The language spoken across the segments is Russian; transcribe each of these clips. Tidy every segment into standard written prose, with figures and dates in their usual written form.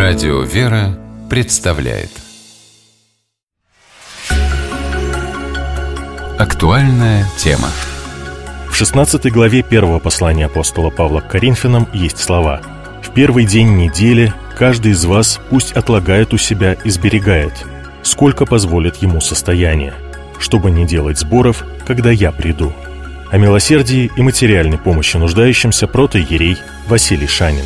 Радио «Вера» представляет актуальная тема. В 16 главе первого послания апостола Павла к Коринфянам есть слова: «В первый день недели каждый из вас пусть отлагает у себя и сберегает, сколько позволит ему состояние, чтобы не делать сборов, когда я приду». О милосердии и материальной помощи нуждающимся протоиерей Василий Шанин.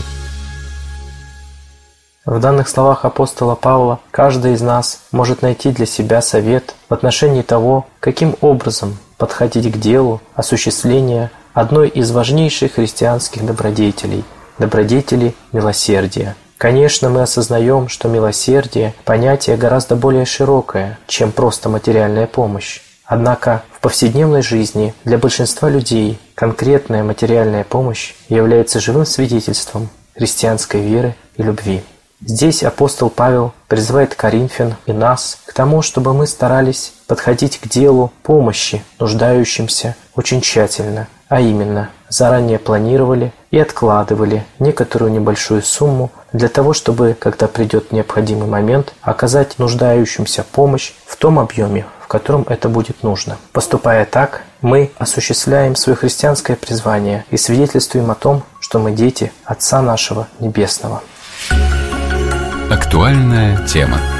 В данных словах апостола Павла каждый из нас может найти для себя совет в отношении того, каким образом подходить к делу осуществления одной из важнейших христианских добродетелей – добродетели милосердия. Конечно, мы осознаем, что милосердие – понятие гораздо более широкое, чем просто материальная помощь. Однако в повседневной жизни для большинства людей конкретная материальная помощь является живым свидетельством христианской веры и любви. Здесь апостол Павел призывает коринфян и нас к тому, чтобы мы старались подходить к делу помощи нуждающимся очень тщательно, а именно заранее планировали и откладывали некоторую небольшую сумму для того, чтобы, когда придет необходимый момент, оказать нуждающимся помощь в том объеме, в котором это будет нужно. Поступая так, мы осуществляем свое христианское призвание и свидетельствуем о том, что мы дети Отца нашего Небесного. Актуальная тема.